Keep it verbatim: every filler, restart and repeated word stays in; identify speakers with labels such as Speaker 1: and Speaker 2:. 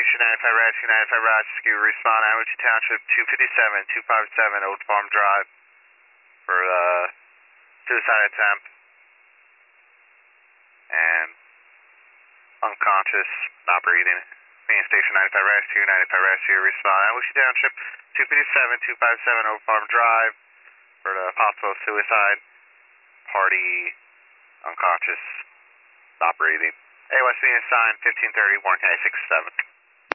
Speaker 1: Station ninety-five Rescue, ninety-five Rescue, respond Amity Township two fifty-seven, two fifty-seven Old Farm Drive for uh, suicide attempt and unconscious, not breathing. Main Station ninety-five Rescue, ninety-five Rescue, respond Amity Township two fifty-seven, two fifty-seven Old Farm Drive for the possible suicide. Party, unconscious, not breathing. A W S being assigned fifteen thirty, Warren County six seven.